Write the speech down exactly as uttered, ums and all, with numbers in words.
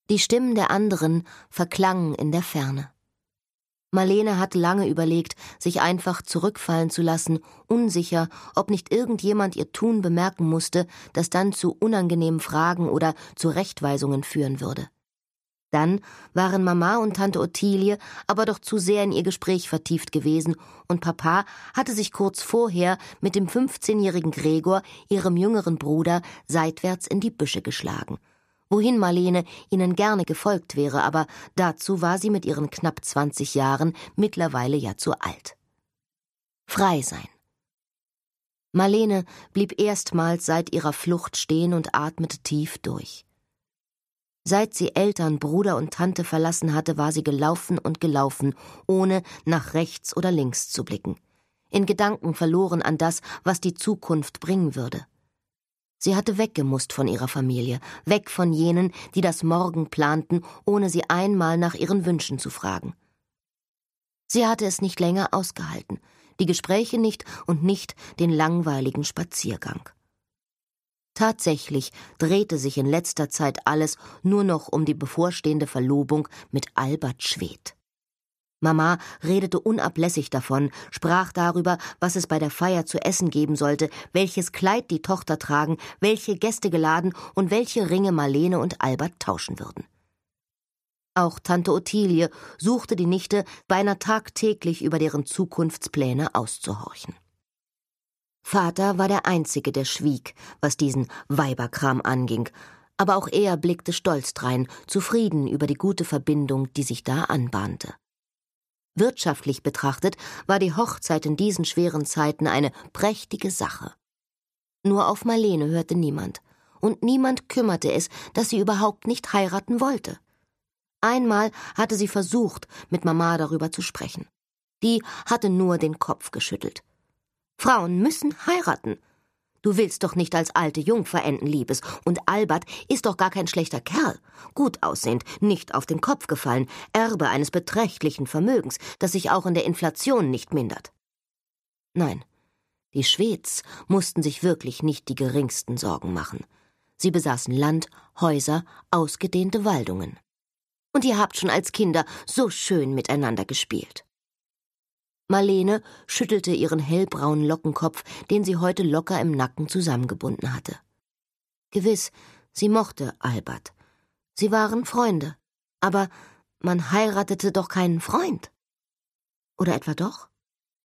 Die Stimmen der anderen verklangen in der Ferne. Marlene hatte lange überlegt, sich einfach zurückfallen zu lassen, unsicher, ob nicht irgendjemand ihr Tun bemerken musste, das dann zu unangenehmen Fragen oder Zurechtweisungen führen würde. Dann waren Mama und Tante Ottilie aber doch zu sehr in ihr Gespräch vertieft gewesen, und Papa hatte sich kurz vorher mit dem fünfzehnjährigen Gregor, ihrem jüngeren Bruder, seitwärts in die Büsche geschlagen, wohin Marlene ihnen gerne gefolgt wäre, aber dazu war sie mit ihren knapp zwanzig Jahren mittlerweile ja zu alt. Frei sein. Marlene blieb erstmals seit ihrer Flucht stehen und atmete tief durch. Seit sie Eltern, Bruder und Tante verlassen hatte, war sie gelaufen und gelaufen, ohne nach rechts oder links zu blicken, in Gedanken verloren an das, was die Zukunft bringen würde. Sie hatte weggemusst von ihrer Familie, weg von jenen, die das Morgen planten, ohne sie einmal nach ihren Wünschen zu fragen. Sie hatte es nicht länger ausgehalten, die Gespräche nicht und nicht den langweiligen Spaziergang. Tatsächlich drehte sich in letzter Zeit alles nur noch um die bevorstehende Verlobung mit Albert Schwedt. Mama redete unablässig davon, sprach darüber, was es bei der Feier zu essen geben sollte, welches Kleid die Tochter tragen, welche Gäste geladen und welche Ringe Marlene und Albert tauschen würden. Auch Tante Ottilie suchte die Nichte beinahe tagtäglich über deren Zukunftspläne auszuhorchen. Vater war der Einzige, der schwieg, was diesen Weiberkram anging, aber auch er blickte stolz drein, zufrieden über die gute Verbindung, die sich da anbahnte. Wirtschaftlich betrachtet war die Hochzeit in diesen schweren Zeiten eine prächtige Sache. Nur auf Marlene hörte niemand, und niemand kümmerte es, dass sie überhaupt nicht heiraten wollte. Einmal hatte sie versucht, mit Mama darüber zu sprechen. Die hatte nur den Kopf geschüttelt. Frauen müssen heiraten. Du willst doch nicht als alte Jungfer enden, Liebes, und Albert ist doch gar kein schlechter Kerl. Gut aussehend, nicht auf den Kopf gefallen, Erbe eines beträchtlichen Vermögens, das sich auch in der Inflation nicht mindert. Nein, die Schweds mussten sich wirklich nicht die geringsten Sorgen machen. Sie besaßen Land, Häuser, ausgedehnte Waldungen. Und ihr habt schon als Kinder so schön miteinander gespielt. Marlene schüttelte ihren hellbraunen Lockenkopf, den sie heute locker im Nacken zusammengebunden hatte. Gewiss, sie mochte Albert. Sie waren Freunde. Aber man heiratete doch keinen Freund. Oder etwa doch?